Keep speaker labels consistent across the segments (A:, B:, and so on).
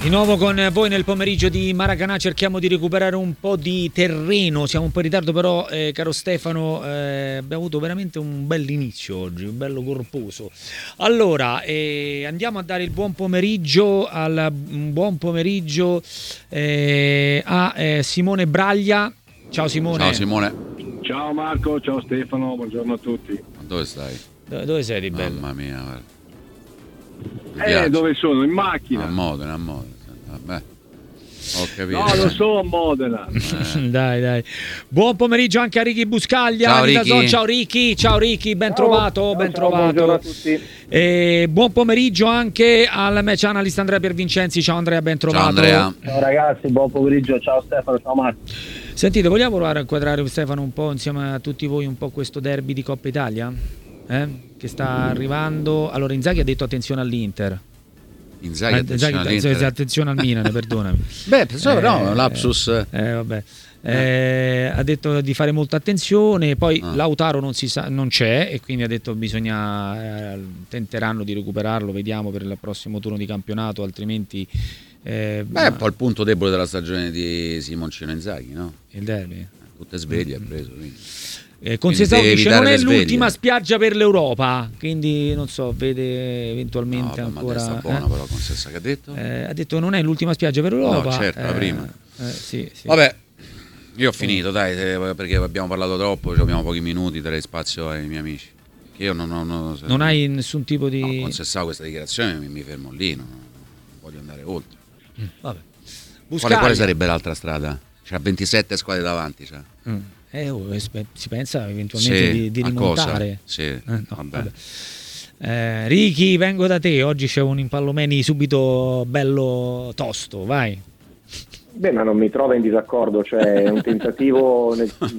A: Di nuovo con voi nel pomeriggio di Maracanã, cerchiamo di recuperare un po' di terreno, siamo un po' in ritardo però, caro Stefano, abbiamo avuto veramente un bell'inizio oggi, un bello corposo. Allora, andiamo a dare il buon pomeriggio, a Simone Braglia. Ciao Simone.
B: Ciao Simone.
C: Ciao Marco, ciao Stefano, buongiorno a tutti.
B: Ma dove stai?
A: Dove sei di bello?
B: Mamma mia, guarda.
C: Dove sono? In macchina.
B: A Modena. Vabbè. Ho capito.
C: No, lo so, a Modena.
A: Dai. Buon pomeriggio anche a Ricky Buscaglia.
B: Ciao Ricky.
A: Ciao Ricky, ben trovato.
C: Buongiorno a tutti.
A: Buon pomeriggio anche al match analyst Andrea Piervincenzi. Ciao Andrea, ben trovato.
B: Ciao Andrea.
D: Ciao ragazzi, buon pomeriggio, ciao Stefano, ciao Marco.
A: Sentite, vogliamo provare a inquadrare Stefano un po' insieme a tutti voi un po' questo derby di Coppa Italia? Che sta arrivando. Allora Inzaghi ha detto attenzione all'Inter.
B: Inzaghi
A: attenzione al Milan, perdonami.
B: Beh, no, lapsus.
A: Vabbè. Ha detto di fare molta attenzione, poi Lautaro non c'è e quindi ha detto tenteranno di recuperarlo, vediamo per il prossimo turno di campionato, altrimenti
B: è un po' il punto debole della stagione di Simoncino Inzaghi, no?
A: Il derby.
B: Tutte sveglie ha preso, quindi.
A: Consesao dice non è l'ultima
B: sveglie.
A: Spiaggia per l'Europa, quindi non so, vede eventualmente ancora.
B: Ma buona però Consessa che ha detto?
A: Ha detto non è l'ultima spiaggia per l'Europa.
B: No, certo, la prima.
A: Sì.
B: Vabbè, io ho finito, dai, perché abbiamo parlato troppo, abbiamo pochi minuti, darei spazio ai miei amici. Che io non
A: hai nessun tipo di.
B: No, Consessao questa dichiarazione mi fermo lì, non voglio andare oltre.
A: Vabbè.
B: Quale sarebbe l'altra strada? C'ha 27 squadre davanti, cioè.
A: Si pensa eventualmente di rimontare.
B: Sì, vabbè.
A: Ricky, vengo da te. Oggi c'è un Impallomeni subito bello tosto, vai.
D: Beh, ma non mi trovo in disaccordo, cioè è un tentativo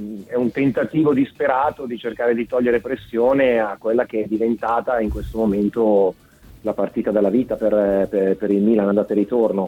D: disperato di cercare di togliere pressione a quella che è diventata in questo momento la partita della vita per il Milan andata e ritorno,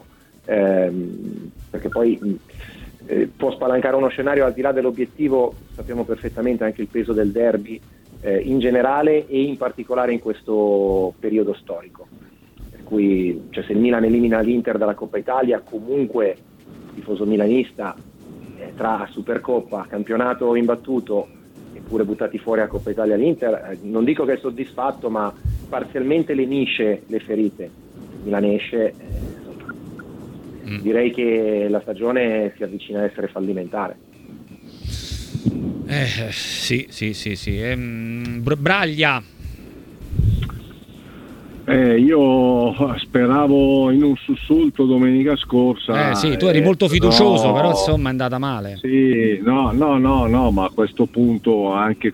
D: perché poi può spalancare uno scenario al di là dell'obiettivo. Sappiamo perfettamente anche il peso del derby in generale e in particolare in questo periodo storico, per cui se il Milan elimina l'Inter dalla Coppa Italia, comunque il tifoso milanista tra Supercoppa, campionato imbattuto eppure buttati fuori a Coppa Italia l'Inter, non dico che è soddisfatto, ma parzialmente lenisce le ferite. Il Milan esce, direi che la stagione si avvicina a essere fallimentare.
A: Sì. Braglia.
C: Io speravo in un sussulto domenica scorsa.
A: Sì, tu eri molto fiducioso, però insomma è andata male.
C: Sì, no, ma a questo punto anche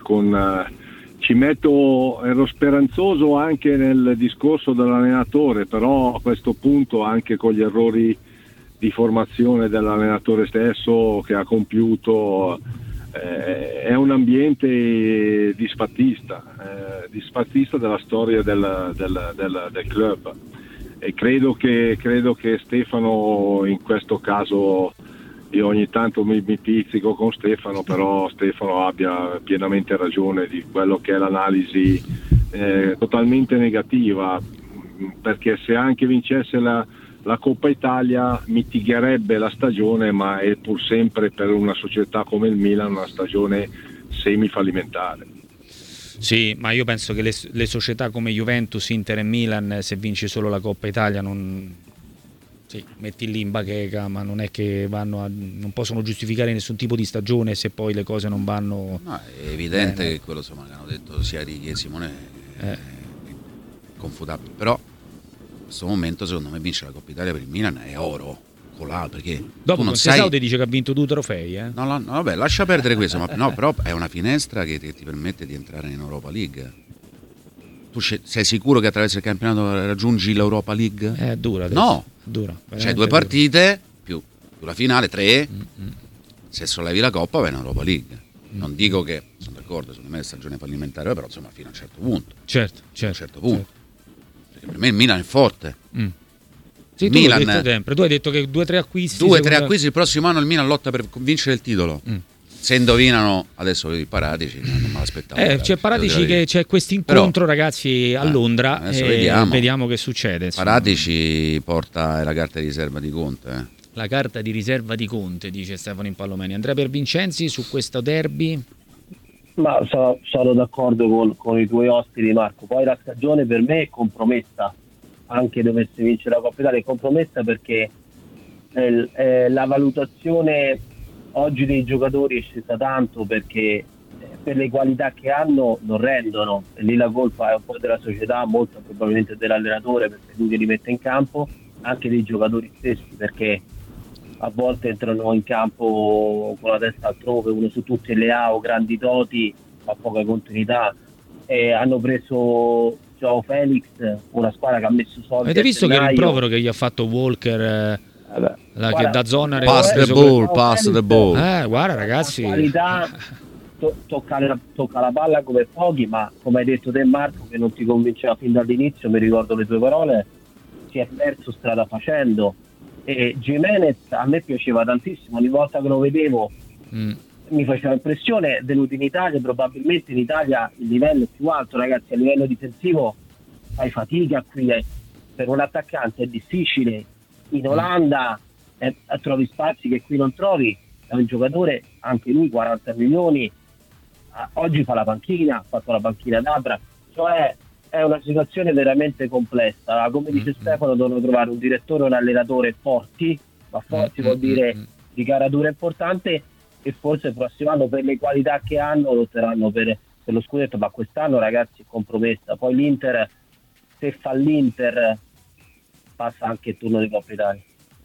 C: ero speranzoso anche nel discorso dell'allenatore, però a questo punto anche con gli errori di formazione dell'allenatore stesso che ha compiuto, è un ambiente disfattista della storia del club, e credo che Stefano in questo caso, io ogni tanto mi pizzico con Stefano, però Stefano abbia pienamente ragione di quello che è l'analisi totalmente negativa, perché se anche vincesse la Coppa Italia mitigherebbe la stagione, ma è pur sempre per una società come il Milan una stagione semifallimentare.
A: Sì, ma io penso che le società come Juventus, Inter e Milan, se vinci solo la Coppa Italia metti lì in bacheca, ma non è che non possono giustificare nessun tipo di stagione se poi le cose non vanno.
B: No, è evidente che quello che hanno detto sia Ricky che Simone è confutabile, però in questo momento secondo me vincere la Coppa Italia per il Milan è oro colà, perché
A: dopo Consesao ti dice che ha vinto 2 trofei,
B: no, vabbè, lascia perdere questo, ma no, però è una finestra che ti permette di entrare in Europa League. Tu sei sicuro che attraverso il campionato raggiungi l'Europa League?
A: È dura adesso.
B: No,
A: dura,
B: c'hai 2 partite più la finale, 3. Se sollevi la Coppa vai in Europa League. Non dico che sono d'accordo, secondo me è stagione fallimentare, però insomma fino a un certo punto.
A: Certo.
B: A un certo punto. Perché per me il Milan è forte.
A: Sì, tu l'hai detto sempre. Tu hai detto che 2 o 3 acquisti.
B: 2 o 3 acquisti il prossimo anno il Milan lotta per vincere il titolo. se indovinano adesso vedi Paratici, non me l'aspettavo.
A: C'è Paratici che c'è questo incontro, ragazzi, a Londra,
B: adesso
A: vediamo che succede. Insomma.
B: Paratici porta la carta di riserva di Conte.
A: La carta di riserva di Conte, dice Stefano Impallomeni. Andrea Piervincenzi su questo derby?
E: Ma sono d'accordo con i tuoi ospiti, Marco. Poi la stagione per me è compromessa, anche dovesse vincere la Coppa Italia, è compromessa perché la valutazione oggi dei giocatori è scesa tanto, perché per le qualità che hanno non rendono, e lì la colpa è un po' della società, molto probabilmente dell'allenatore, perché lui li mette in campo, anche dei giocatori stessi, perché a volte entrano in campo con la testa altrove, uno su tutti, Leao, grandi doti, ma poca continuità, e hanno preso Joao Felix, una squadra che ha messo soldi.
A: Avete visto che rimprovero che gli ha fatto Walker, che da zona
B: pass the ball.
A: Guarda ragazzi,
E: qualità, tocca la palla come pochi, ma come hai detto te, Marco, che non ti convinceva fin dall'inizio, mi ricordo le tue parole, si è perso strada facendo. E Gimenez a me piaceva tantissimo, ogni volta che lo vedevo mi faceva impressione. Venuto in Italia, probabilmente in Italia il livello è più alto, ragazzi, a livello difensivo fai fatica qui, per un attaccante è difficile, in Olanda trovi spazi che qui non trovi, è un giocatore, anche lui 40 milioni, oggi fa la panchina, ha fatto la panchina d'Abra, cioè è una situazione veramente complessa. Come dice Stefano, devono trovare un direttore e un allenatore forti, ma forti vuol dire di caratura importante, e forse il prossimo anno, per le qualità che hanno, lotteranno per lo scudetto, ma quest'anno, ragazzi, è compromessa. Poi l'Inter, se fa l'Inter, passa anche il turno di Coppa Italia.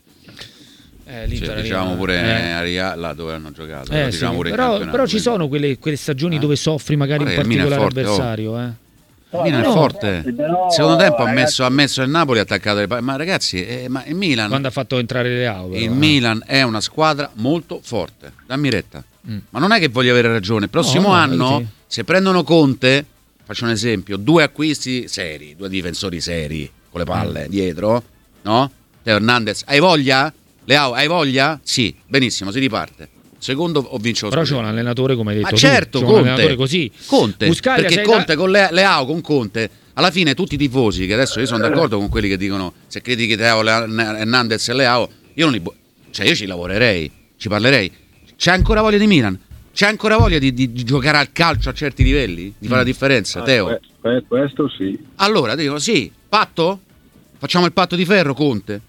B: Diciamo pure là dove hanno giocato, diciamo pure
A: però ci sono quelle stagioni dove soffri magari un particolare avversario.
B: Milan è forte.
E: Però,
B: secondo tempo ha messo il Napoli attaccato alle ma ragazzi, ma il Milan,
A: quando ha fatto entrare Leao, però,
B: Milan è una squadra molto forte, dammi retta. Ma non è che voglio avere ragione. Il prossimo anno, se prendono Conte, faccio un esempio, 2 acquisti seri, 2 difensori seri con le palle dietro, no? Teo Hernandez, hai voglia? Leao, hai voglia? Sì, benissimo, si riparte. Secondo o vince lo
A: però
B: scudetto.
A: c'è un allenatore, come hai detto,
B: ma certo,
A: un allenatore così.
B: Conte,
A: Buscaglia,
B: perché Conte con Leao, con Conte, alla fine tutti i tifosi, che adesso io sono d'accordo con quelli che dicono se critichi Teo Hernandez e Leao, io non io ci lavorerei, ci parlerei. C'è ancora voglia di Milan? C'è ancora voglia di giocare al calcio a certi livelli? Di fare la differenza, Teo?
C: Questo sì.
B: Allora dico sì, patto? Facciamo il patto di ferro, Conte,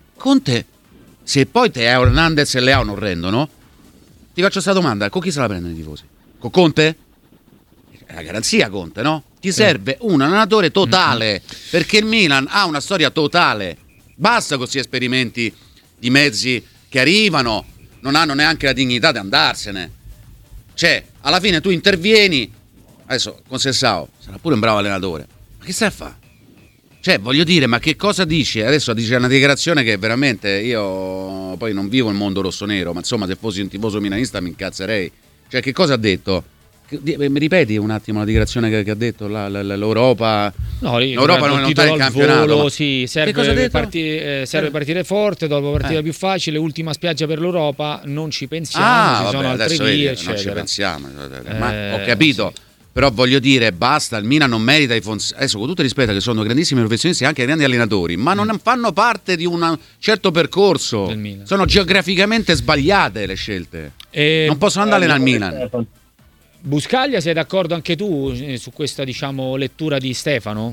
B: se poi Teo Hernandez e Leao non rendono, ti faccio questa domanda: con chi se la prendono i tifosi? Con Conte? È la garanzia Conte, no? Ti serve un allenatore totale, perché il Milan ha una storia totale. Basta con questi esperimenti di mezzi che arrivano, non hanno neanche la dignità di andarsene. Cioè, alla fine tu intervieni, adesso con Sessao sarà pure un bravo allenatore, ma che stai a fare? Cioè, voglio dire, ma che cosa dici? Adesso dice una dichiarazione che veramente, io poi non vivo il mondo rossonero, ma insomma, se fossi un tifoso milanista mi incazzerei. Cioè, che cosa ha detto? Mi ripeti un attimo la dichiarazione che ha detto l'Europa?
A: No,
B: l'Europa non sta in campionato.
A: Volo, sì, serve partire forte, dopo partire più facile, ultima spiaggia per l'Europa, non ci pensiamo, ci sono altre vie, eccetera.
B: Non ci pensiamo, ma ho capito. Sì. Però voglio dire, basta, il Milan non merita adesso, con tutto il rispetto, che sono grandissimi professionisti e anche grandi allenatori, ma non fanno parte di un certo percorso, sono geograficamente sbagliate le scelte, non possono andare al Milan.
A: Buscaglia, sei d'accordo anche tu su questa, diciamo, lettura di Stefano?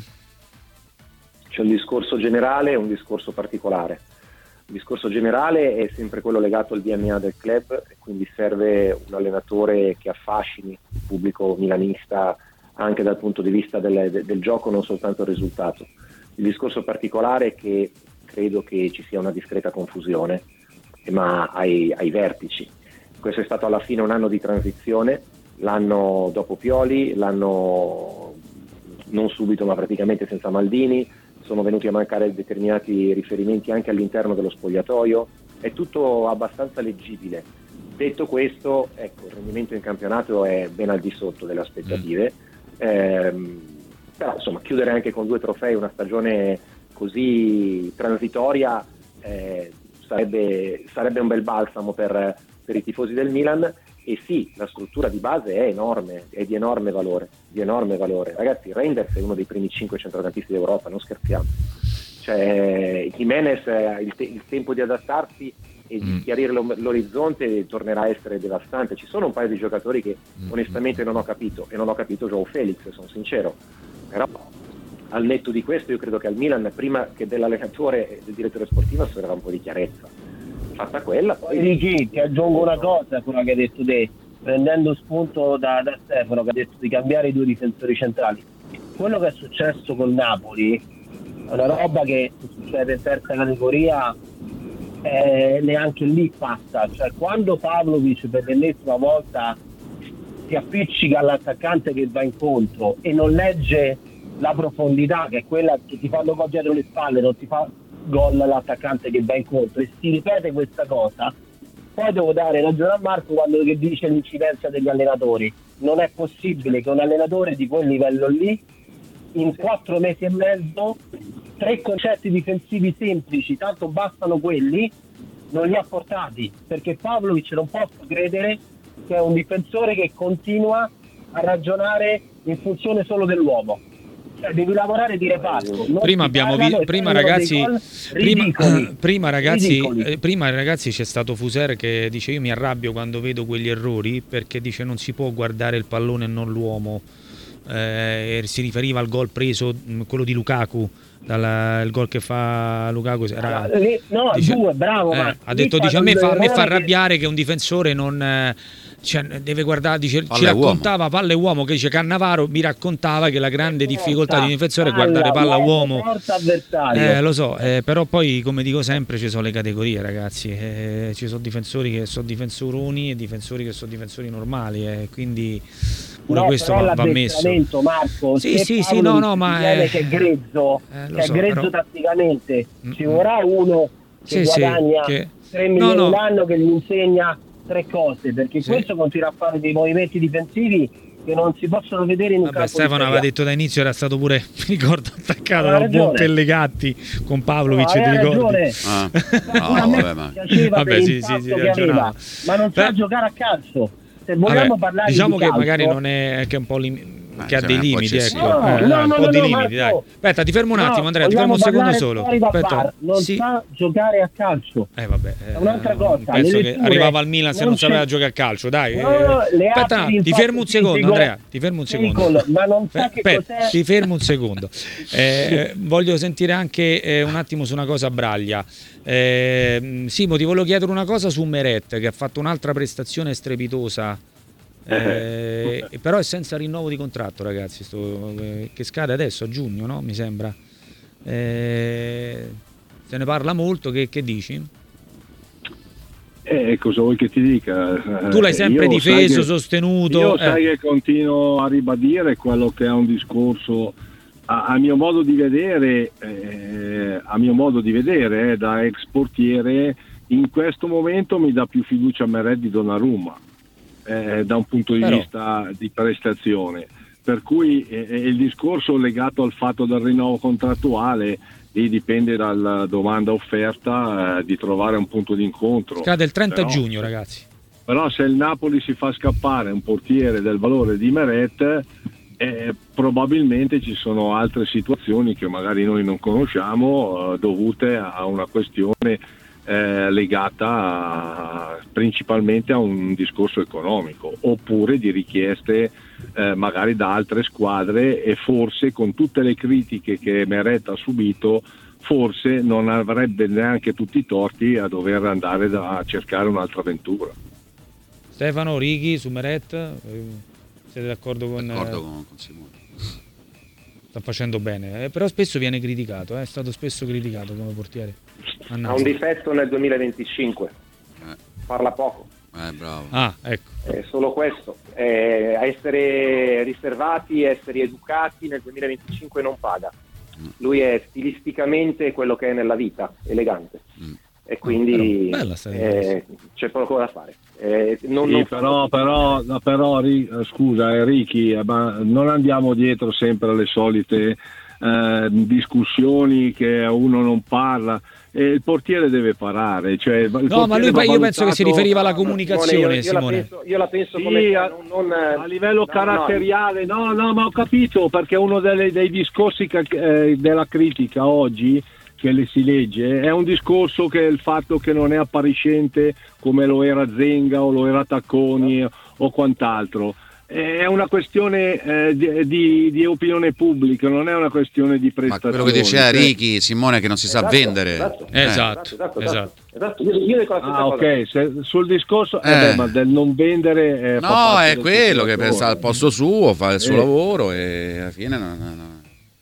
D: C'è un discorso generale e un discorso particolare. Il discorso generale è sempre quello legato al DNA del club, e quindi serve un allenatore che affascini il pubblico milanista anche dal punto di vista del gioco, non soltanto il risultato. Il discorso particolare è che credo che ci sia una discreta confusione, ma ai vertici. Questo è stato alla fine un anno di transizione, l'anno dopo Pioli, l'anno non subito ma praticamente senza Maldini, sono venuti a mancare determinati riferimenti anche all'interno dello spogliatoio, è tutto abbastanza leggibile. Detto questo, ecco, il rendimento in campionato è ben al di sotto delle aspettative, però insomma chiudere anche con 2 trofei una stagione così transitoria sarebbe un bel balsamo per i tifosi del Milan, E sì, la struttura di base è enorme, è di enorme valore. Ragazzi, Reinders è uno dei primi 5 centrocampisti d'Europa, non scherziamo. Cioè, Jimenez il tempo di adattarsi e di chiarire l'orizzonte tornerà a essere devastante. Ci sono un paio di giocatori che onestamente non ho capito, e non ho capito João Felix, sono sincero, però al netto di questo io credo che al Milan, prima che dell'allenatore e del direttore sportivo, servirà un po' di chiarezza. Fatta quella, poi
E: Ricky, ti aggiungo una cosa a quello che hai detto te, prendendo spunto da Stefano, che ha detto di cambiare i 2 difensori centrali. Quello che è successo col Napoli è una roba che succede in terza categoria, neanche lì passa. Cioè, quando Pavlovic per l'ennesima volta si appiccica all'attaccante che va incontro e non legge la profondità, che è quella che ti fanno gol dietro le spalle, non ti fa gol l'attaccante che va incontro, e si ripete questa cosa, poi devo dare ragione a Marco quando che dice l'incidenza degli allenatori. Non è possibile che un allenatore di quel livello lì in 4 mesi e mezzo 3 concetti difensivi semplici, tanto bastano quelli, non li ha portati, perché Pavlovic non posso credere che è un difensore che continua a ragionare in funzione solo dell'uomo. Cioè, devi lavorare di reparto.
A: Prima ragazzi c'è stato Fuser che dice: io mi arrabbio quando vedo quegli errori, perché dice non si può guardare il pallone e non l'uomo. Si riferiva al gol preso, quello di Lukaku, il gol che fa Lukaku era,
E: bravo,
A: ha detto, dice, a me fa arrabbiare che un difensore non deve guardare, dice, ci raccontava palla e uomo, che dice Cannavaro mi raccontava che la grande difficoltà di un difensore è guardare palla uomo, lo so, però poi, come dico sempre, ci sono le categorie, ragazzi, ci sono difensori che sono difensoroni e difensori che sono difensori normali, quindi pure questo va messo.
E: Marco,
A: ma
E: che è grezzo, però tatticamente, ci vorrà uno che guadagna 3 milioni l'anno, che gli insegna 3 cose, perché questo continua a fare dei movimenti difensivi che non si possono vedere in un campo.
A: Stefano aveva detto da inizio, era stato pure, mi ricordo, attaccato da un buon Pellegatti con Pavlovic, ti ricordi?
E: Ma non sa giocare a calcio. Se vogliamo parlare
A: diciamo
E: di
A: che
E: calcio,
A: magari non è che è un po' che ha dei limiti, ecco.
E: un po'
A: di limiti, dai. Aspetta, ti fermo un attimo, Andrea, ti fermo un secondo solo. Aspetta,
E: non sa giocare a calcio.
A: È
E: un'altra cosa.
A: Penso che arrivava al Milan se non sapeva giocare a calcio, dai. Aspetta, ti fermo un secondo, Andrea, ti fermo un secondo.
E: Ma non sa che cos'è.
A: Ti fermo un secondo. Voglio sentire anche un attimo su una cosa Braglia. Simo, ti volevo chiedere una cosa su Meret, che ha fatto un'altra prestazione strepitosa. Però è senza rinnovo di contratto, ragazzi, che scade adesso a giugno, no? Mi sembra. Se ne parla molto, che dici?
C: Cosa vuoi che ti dica?
A: Tu l'hai sempre difeso, sostenuto.
C: Io sai che continuo a ribadire quello che è un discorso a mio modo di vedere, da ex portiere. In questo momento mi dà più fiducia a Meret di Donnarumma, da un punto di vista di prestazione, per cui il discorso legato al fatto del rinnovo contrattuale lì dipende dalla domanda offerta, di trovare un punto di incontro.
A: Scade il 30 giugno, ragazzi.
C: Però se il Napoli si fa scappare un portiere del valore di Meret, probabilmente ci sono altre situazioni che magari noi non conosciamo, dovute a una questione legata principalmente a un discorso economico, oppure di richieste magari da altre squadre, e forse con tutte le critiche che Meret ha subito forse non avrebbe neanche tutti i torti a dover andare a cercare un'altra avventura.
A: Stefano, Righi su Meret, siete d'accordo con
B: Simone?
A: Sta facendo bene, però spesso viene criticato, è stato spesso criticato come portiere.
D: Ha un difetto nel 2025, parla poco.
B: Bravo.
A: Ecco.
D: È solo questo, essere riservati, essere educati nel 2025 non paga. Lui è stilisticamente quello che è nella vita, elegante, e quindi c'è poco da fare.
C: Però scusa Ricky, ma non andiamo dietro sempre alle solite discussioni che uno non parla. Il portiere deve parare, cioè,
A: no, ma lui io penso che si riferiva alla comunicazione, Simone.
D: Io la penso
C: sì,
D: come
C: a livello caratteriale, no, ma ho capito, perché uno dei discorsi della critica oggi che si legge è un discorso che è il fatto che non è appariscente come lo era Zenga o lo era Tacconi o quant'altro. È una questione di opinione pubblica, non è una questione di prestazione.
B: Ma quello che diceva Ricky, Simone, che non si sa vendere.
A: Esatto.
D: Io dico la stessa cosa.
C: Ok, sul discorso ma del non vendere
B: no, è quello che pensa al posto suo, fa il suo lavoro e alla fine no.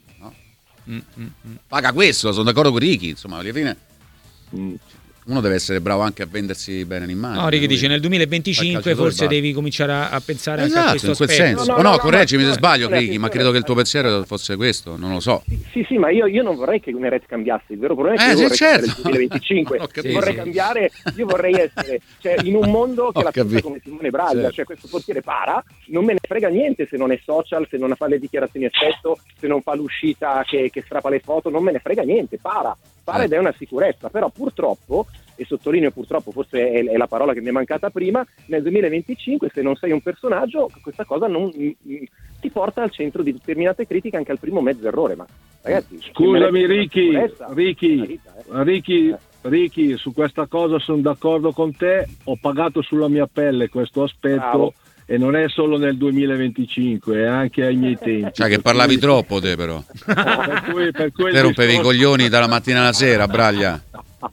B: Paga questo, sono d'accordo con Ricky, insomma, alla fine uno deve essere bravo anche a vendersi bene l'immagine.
A: No, Ricky dice nel 2025 forse devi cominciare a pensare anche a questo
B: in quel
A: aspetto.
B: senso. No, correggimi se sbaglio, Ricky, ma credo che il tuo pensiero fosse questo, non lo so.
D: Sì, ma io non vorrei che Unirez cambiasse, il vero problema è che io vorrei cambiare il 2025, vorrei cambiare, io vorrei essere in un mondo che la pensa come Simone Braglia, cioè questo portiere non me ne frega niente se non è social, se non fa le dichiarazioni effetto, se non fa l'uscita che strappa le foto, non me ne frega niente, para ed è una sicurezza, però purtroppo, e sottolineo purtroppo, forse è la parola che mi è mancata prima, nel 2025 se non sei un personaggio questa cosa non ti porta al centro di determinate critiche anche al primo mezzo errore. Ma ragazzi,
C: scusami Ricky, su questa cosa sono d'accordo con te, ho pagato sulla mia pelle questo aspetto. Bravo. E non è solo nel 2025, è anche ai miei tempi.
B: Cioè che parlavi troppo te però.
C: Per cui
B: te rompevi i coglioni dalla mattina alla sera, Braglia.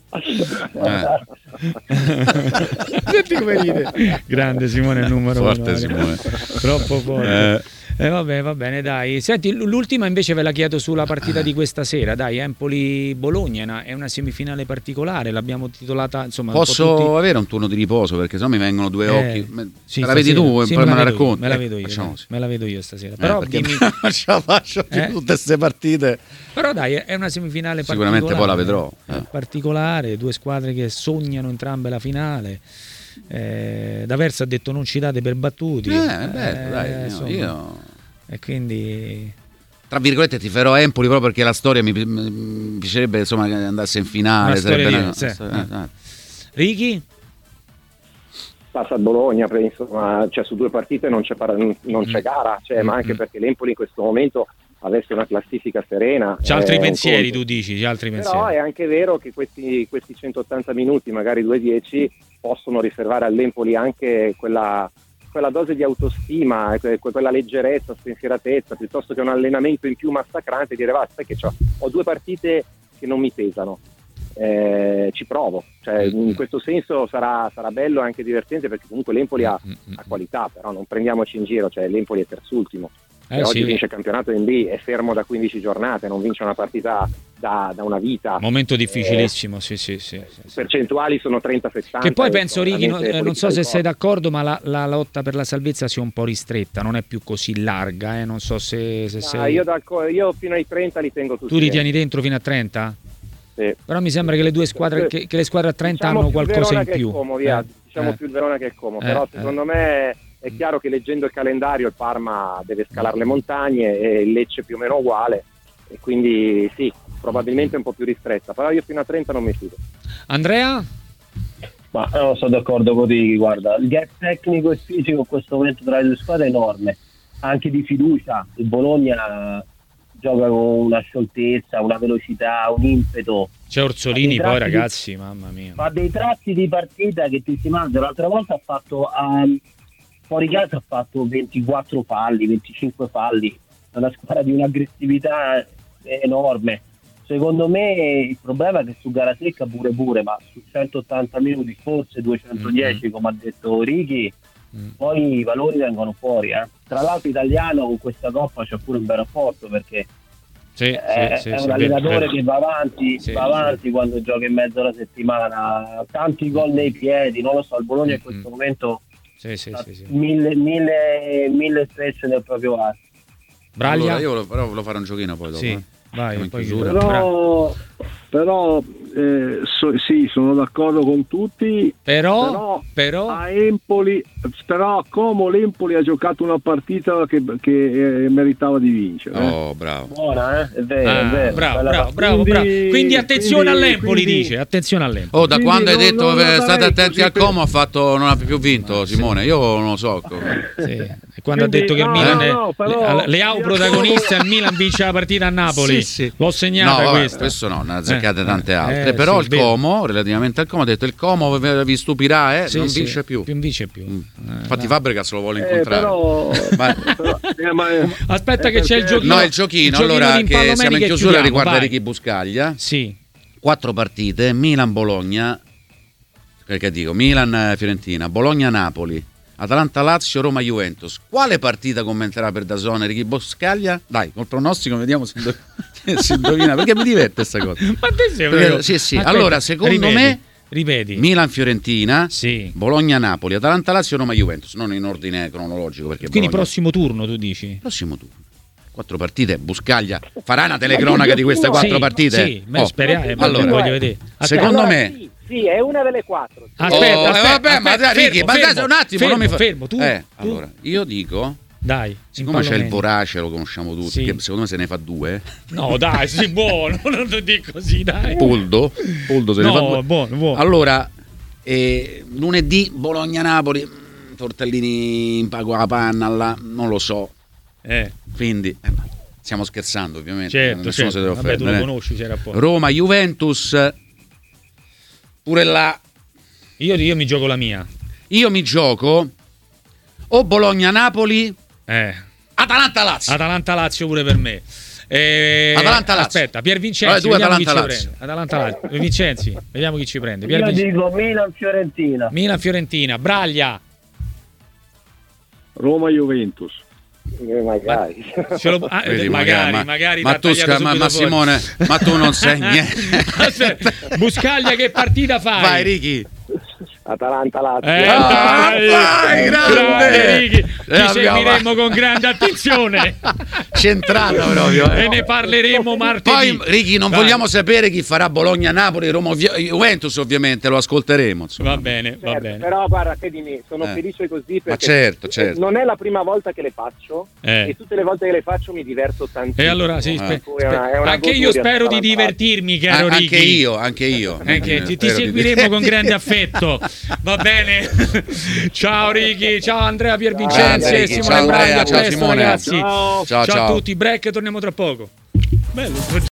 A: Senti come ride. Grande Simone, il numero
B: forte,
A: uno.
B: Simone.
A: Troppo forte. Vabbè, va bene, dai. Senti, l'ultima invece ve la chiedo sulla partita di questa sera. Dai, Empoli-Bologna è una semifinale particolare, l'abbiamo titolata, insomma.
B: Posso avere un turno di riposo perché sennò mi vengono due occhi.
A: Sì,
B: la vedi tu?
A: Sì,
B: poi me la racconti.
A: Me la vedo io. Me la vedo io stasera. Però dimmi...
B: ce la faccio tutte queste partite.
A: Però dai, è una semifinale
B: sicuramente
A: particolare.
B: Poi la vedrò.
A: Particolare, due squadre che sognano entrambe la finale. D'Aversa ha detto non ci date per battuti.
B: Io
A: e quindi
B: tra virgolette tiferò Empoli proprio perché la storia mi piacerebbe insomma che andasse in finale.
A: Ricky?
D: Passa a Bologna, penso, ma su due partite non c'è gara, ma anche perché l'Empoli in questo momento avesse una classifica serena.
A: C'è altri pensieri, tu dici, c'è altri pensieri.
D: Però è anche vero che questi 180 minuti, magari 2-10, possono riservare all'Empoli anche quella dose di autostima, quella leggerezza, spensieratezza, piuttosto che un allenamento in più massacrante, dire sai che ho due partite che non mi pesano, ci provo, in questo senso sarà bello e anche divertente, perché comunque l'Empoli ha qualità, però non prendiamoci in giro, l'Empoli è terzultimo. Oggi vince il campionato in B, è fermo da 15 giornate, non vince una partita da una vita.
A: Momento difficilissimo, sì.
D: Percentuali sono 30-70.
A: Che poi penso, Ricky, non so se sei d'accordo, ma la lotta per la salvezza si è un po' ristretta, non è più così larga, non so se sei...
D: Io fino ai 30 li tengo tutti.
A: Tu li tieni dentro fino a 30? Sì. Però mi sembra che le due squadre, che le squadre a 30 hanno qualcosa in più.
D: Diciamo più il Verona che è Como, però secondo me... È chiaro che leggendo il calendario il Parma deve scalare le montagne e il Lecce più o meno uguale, e quindi sì, probabilmente un po' più ristretta, però io fino a 30 non mi fido.
A: Andrea?
E: Ma no, sono d'accordo con te, guarda, il gap tecnico e fisico in questo momento tra le due squadre è enorme, anche di fiducia. Il Bologna gioca con una scioltezza, una velocità, un impeto.
A: C'è Orsolini poi, ragazzi, mamma mia.
E: Fa dei tratti di partita che ti si mangia. L'altra volta ha fatto... fuori casa ha fatto 24 falli, 25 falli, è una squadra di un'aggressività enorme. Secondo me il problema è che su gara secca pure, ma su 180 minuti, forse 210, come ha detto Ricky, poi i valori vengono fuori. Tra l'altro italiano con questa coppa c'è pure un bel rapporto, perché è un allenatore che va avanti quando gioca in mezzo alla settimana, tanti gol nei piedi, non lo so, il Bologna in questo momento... Mille stretch nel proprio arco.
A: Braglia?
B: Allora, io volevo fare un giochino poi dopo.
A: Vai, poi
C: però sì, sono d'accordo con tutti,
A: Però
C: a Empoli, però a Como l'Empoli ha giocato una partita che meritava di vincere.
B: Oh, bravo.
E: Buona, è vero.
A: Bravo. Quindi attenzione all'Empoli, dice. Attenzione all'Empoli.
B: Oh, da
C: Quindi
B: quando hai detto
C: non la
B: state
C: darei
B: attenti
C: così
B: al Como non ha più vinto, Simone. Io non lo so.
A: Sì. E quando
C: Quindi,
A: ha detto che il
C: no,
A: Milan
C: no, però-
A: le AU protagoniste, il Milan vince la partita a Napoli.
B: Sì.
A: L'ho
B: No,
A: segnata
B: vabbè,
A: questa.
B: questo no, ne ha azzeccate tante altre.
A: sì,
B: Però il
A: vero.
B: Como, relativamente al Como, ha detto il Como vi stupirà,
A: Sì,
B: non
A: sì,
B: vince più.
A: Non vince più.
B: Infatti Fabregas lo vuole incontrare.
C: Però,
B: Ma-
A: Aspetta che c'è il giochino.
B: No, il giochino, allora
A: di
B: che siamo in
A: impallomeni
B: chiusura
A: chiudiamo,
B: riguarda
A: vai.
B: Ricky Buscaglia.
A: Sì.
B: 4 partite, Milan-Bologna, perché dico Milan-Fiorentina, Bologna-Napoli, Atalanta-Lazio, Roma-Juventus. Quale partita commenterà per DAZN Ricky Buscaglia? Dai, col pronostico vediamo se si indovina, perché mi diverte questa cosa.
A: Ma te sei
B: Perché-
A: vero?
B: sì.
A: Aspetta,
B: Allora, secondo me
A: ripeti.
B: Milan-Fiorentina,
A: Sì.
B: Bologna-Napoli, Atalanta-Lazio, Roma-Juventus, non in ordine cronologico perché
A: Quindi
B: Bologna-
A: prossimo turno tu dici?
B: prossimo turno. 4 partite, Buscaglia farà una telecronaca di queste 4
A: Sì,
B: partite?
A: Sì, ma speriamo,
B: allora,
A: voglio vedere.
B: secondo
E: Allora,
B: me
E: sì, è una delle 4.
A: Aspetta,
B: vabbè, ma dai, Ricky, ma dai, un attimo, non mi fa...
A: fermo, tu.
B: Allora, io dico,
A: Dai,
B: siccome c'è il
A: impallomeni.
B: Vorace, lo conosciamo tutti,
A: Sì.
B: che secondo me se ne fa 2.
A: No, dai, sei buono, non ti dico così, dai.
B: Poldo se ne fa 2.
A: No, buono.
B: Allora, lunedì Bologna-Napoli, tortellini in pago alla panna, là, non lo so. Quindi, stiamo scherzando ovviamente.
A: Certo,
B: nessuno
A: certo.
B: si deve
A: Vabbè, tu lo
B: offendere.
A: conosci, c'era poi.
B: Roma-Juventus, pure là.
A: Io mi gioco la mia.
B: Io mi gioco o Bologna-Napoli, Atalanta-Lazio.
A: Atalanta-Lazio pure per me.
B: Atalanta-Lazio.
A: Aspetta, Pier Vincenzi,
B: Vabbè, due
A: vediamo chi ci
B: Atalanta-Lazio.
A: prende. Atalanta-Lazio. Vincenzi, vediamo chi ci prende.
E: Io dico Milan-Fiorentina.
A: Milan-Fiorentina. Braglia.
C: Roma-Juventus.
D: Magari.
B: Vedi,
A: magari
B: ma
A: t'ha
B: tu,
A: tagliato subito
B: ma
A: fuori.
B: Simone, ma tu non sai niente.
A: Aspetta, Buscaglia che partita fai?
B: Vai Ricky.
D: Atalanta-Lazio.
B: Vai, grande!
A: Ricky. Ti
B: Abbiamo-
A: seguiremo con grande attenzione
B: Centrato proprio.
A: e ne parleremo martedì.
B: Poi Ricky, non
A: Vai.
B: vogliamo sapere chi farà Bologna-Napoli, Roma-Juventus, ovviamente, lo ascolteremo. Insomma.
A: Va bene.
D: Però guarda, credimi, sono felice così perché
B: certo.
D: non è la prima volta che le faccio
A: Eh.
D: e tutte le volte che le faccio mi diverto tantissimo.
A: E allora sì,
D: Per cui è una
A: anche io
D: goduria,
A: spero di
D: Atalanta-Lazio.
A: divertirmi, caro Ricky.
B: Anche io.
A: Ti
B: Spero di-
A: seguiremo con grande affetto. Va bene. Ciao Ricky, ciao Andrea Piervincenzi
B: Grazie,
A: e
B: Ricky.
A: Simone
B: Ciao, Andrea,
A: Braglia. A
B: ciao,
A: presto
B: Simone.
A: ragazzi.
C: Ciao.
B: Ciao.
A: Ciao a tutti, break, torniamo tra poco. Bello.